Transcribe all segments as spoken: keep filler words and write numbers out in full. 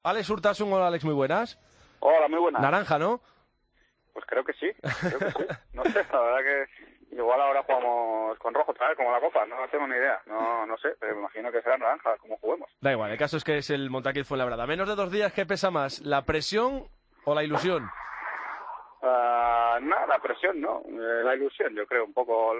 Alex Urtasun, hola Alex, muy buenas. Hola, muy buenas. Naranja, ¿no? Pues creo que sí, creo que sí. No sé, la verdad que igual ahora jugamos con rojo otra vez, como la Copa, no tengo ni idea. No no sé, pero me imagino que será naranja, como juguemos. Da igual, el caso es que es el Montaquit Fuenlabrada. Menos de dos días, ¿qué pesa más, la presión o la ilusión? Uh, no, la presión no, eh, la ilusión, yo creo, un poco...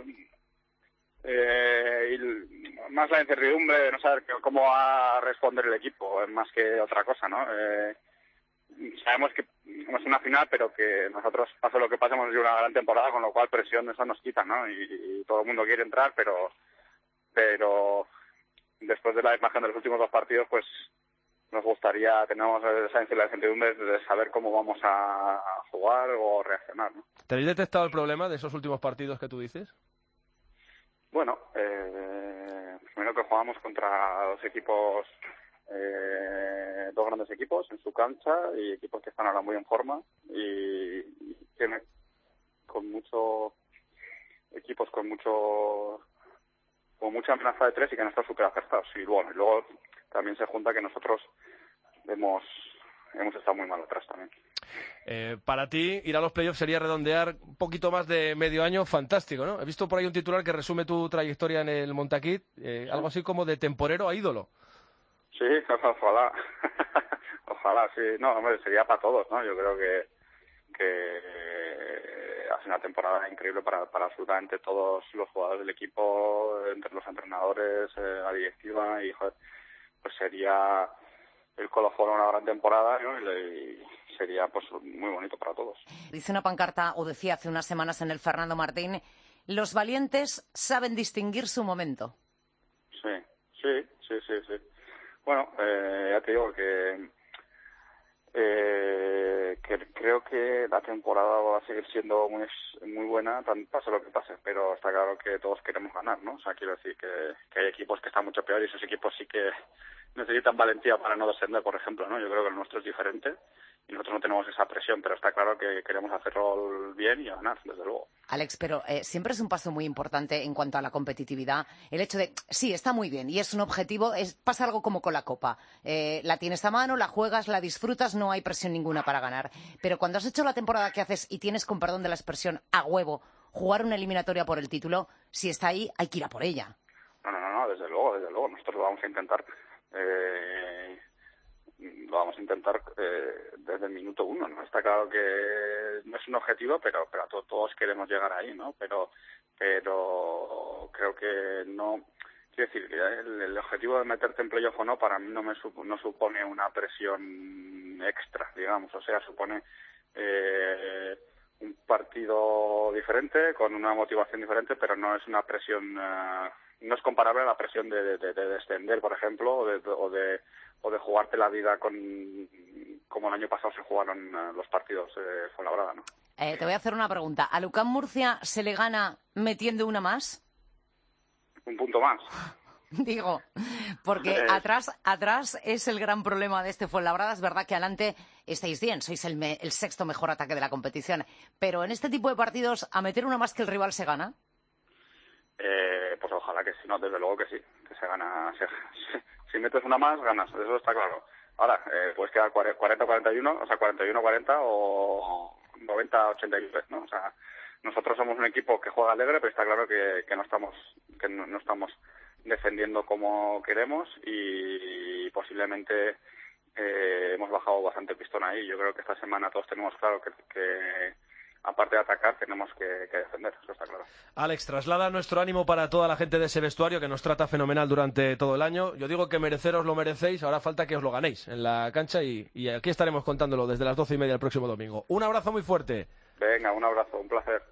Eh, y más la incertidumbre de no saber cómo va a responder el equipo, más que otra cosa, ¿no? Eh, sabemos que es una final, pero que nosotros, pase lo que pase, hemos hecho una gran temporada, con lo cual presión eso nos quita, ¿no? Y, y todo el mundo quiere entrar, pero pero después de la imagen de los últimos dos partidos, pues nos gustaría, tenemos esa incertidumbre de saber cómo vamos a jugar o reaccionar, ¿no? ¿Tenéis detectado el problema de esos últimos partidos que tú dices? Bueno, eh, primero que jugamos contra dos equipos, eh, dos grandes equipos en su cancha y equipos que están ahora muy en forma y, y tiene con mucho equipos con mucho con mucha amenaza de tres y que no están súper acertados. Y bueno, y luego también se junta que nosotros hemos hemos estado muy mal atrás también. Eh, para ti, ir a los playoffs sería redondear un poquito más de medio año fantástico, ¿no? He visto por ahí un titular que resume tu trayectoria en el Montaquit, eh, ¿Sí? Algo así como de temporero a ídolo. Sí, ojalá. Ojalá, sí. No, hombre, sería para todos, ¿no? Yo creo que, que ha sido una temporada increíble para, para absolutamente todos los jugadores del equipo, entre los entrenadores, eh, la directiva, y joder, pues sería el colofón una gran temporada, ¿no? Y, y sería pues muy bonito para todos. Dice una pancarta, o decía hace unas semanas en el Fernando Martín, los valientes saben distinguir su momento. Sí, sí, sí, sí, sí. Bueno, eh, ya te digo que, eh, que creo que la temporada va a seguir siendo muy muy buena, pase lo que pase, pero está claro que todos queremos ganar, ¿no? O sea, quiero decir que, que hay equipos que están mucho peor y esos equipos sí que necesitan valentía para no descender, por ejemplo, ¿no? Yo creo que el nuestro es diferente y nosotros no tenemos esa presión, pero está claro que queremos hacerlo bien y ganar, desde luego. Alex, pero eh, siempre es un paso muy importante en cuanto a la competitividad. El hecho de, sí, está muy bien y es un objetivo, es pasa algo como con la Copa. Eh, la tienes a mano, la juegas, la disfrutas, no hay presión ninguna para ganar. Pero cuando has hecho la temporada que haces y tienes, con perdón de la expresión, a huevo, jugar una eliminatoria por el título, si está ahí, hay que ir a por ella. No, no, no, no, desde luego, desde luego. Nosotros lo vamos a intentar... Eh, lo vamos a intentar eh, desde el minuto uno, ¿no? Está claro que no es un objetivo, pero pero to- todos queremos llegar ahí, ¿no? Pero pero creo que no... Quiero decir, el, el objetivo de meterte en playoff o no, para mí no me sup- no supone una presión extra, digamos. O sea, supone eh, un partido diferente, con una motivación diferente, pero no es una presión... Uh, no es comparable a la presión de, de, de descender, por ejemplo, o de, o de o de jugarte la vida con como el año pasado se jugaron uh, los partidos de eh, Fuenlabrada, ¿no? Eh, te voy a hacer una pregunta. ¿A Lucán Murcia se le gana metiendo una más? Un punto más. Digo, porque Eh. atrás atrás es el gran problema de este Fuenlabrada. Es verdad que adelante estáis bien, sois el, me, el sexto mejor ataque de la competición, pero en este tipo de partidos, ¿a meter una más que el rival se gana? Eh, pues ojalá que sí, no, desde luego que sí, que se gana. Se, se, si metes una más, ganas, eso está claro. Ahora, eh, puedes quedar cuarenta cuarenta y uno, o sea, cuarenta y uno cuarenta o noventa ochenta y nueve, ¿no? O sea, nosotros somos un equipo que juega alegre, pero está claro que, que no estamos que no, no estamos defendiendo como queremos y posiblemente eh, hemos bajado bastante pistón ahí. Yo creo que esta semana todos tenemos claro que... que aparte de atacar, tenemos que, que defender, eso está claro. Alex, traslada nuestro ánimo para toda la gente de ese vestuario que nos trata fenomenal durante todo el año. Yo digo que mereceros lo merecéis, ahora falta que os lo ganéis en la cancha y, y aquí estaremos contándolo desde las doce y media el próximo domingo. Un abrazo muy fuerte. Venga, un abrazo, un placer.